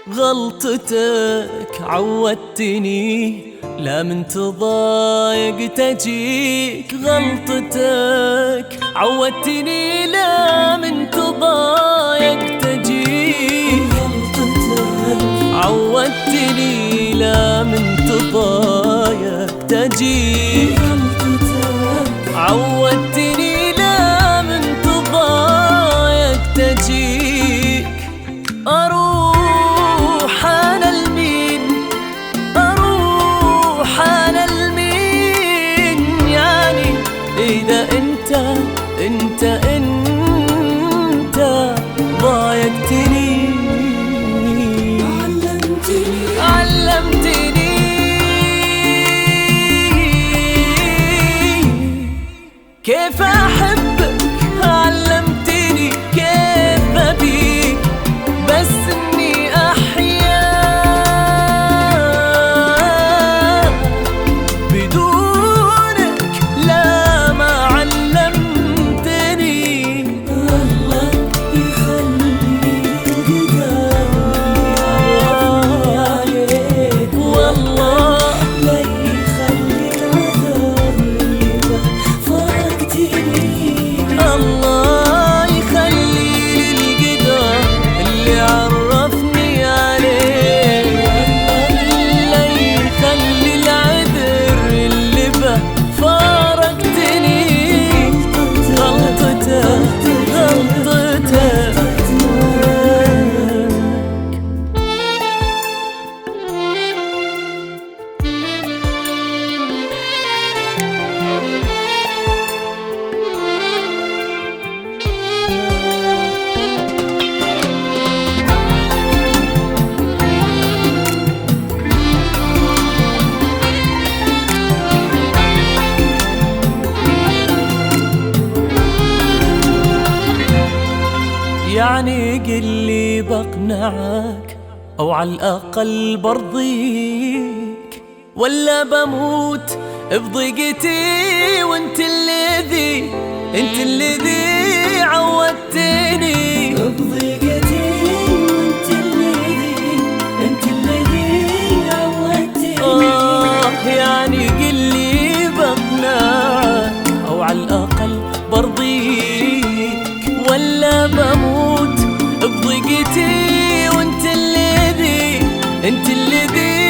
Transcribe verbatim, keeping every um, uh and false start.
غلطتك عودتني لا من تضايق تجيك. غلطتك عودتني لا من تضايق تجيك. غلطتك عودتني لا من تضايق تجيك. غلطتك عودتني لا من تضايق تجيك. أروح أنا لمين أروح أنا لمين يعني إذا أنت أنت أنت ضايقتني. علمتني علمتني كيف أحبك. علمتني كيف أبيك بس إني أحيا بدونك. لا ما علمتني. الله يخلي قدامي عليك والله لا يخلي العذاب اللي فرقتني. الله يخلي القدر اللي عرفني عليك. لا يخلي العذر اللي به فارقتني. غلطتك غلطتك يعني قلي بقنعك أو على الأقل برضيك ولا بموت بضيقتي وانت الذي انت الذي عودتني. بضيقتي وانت الذي انت الذي عودتني. آه يعني قلي بقنعك أو على الأقل برضيك ولا بموت بضيقتي وانت الذي انت الذي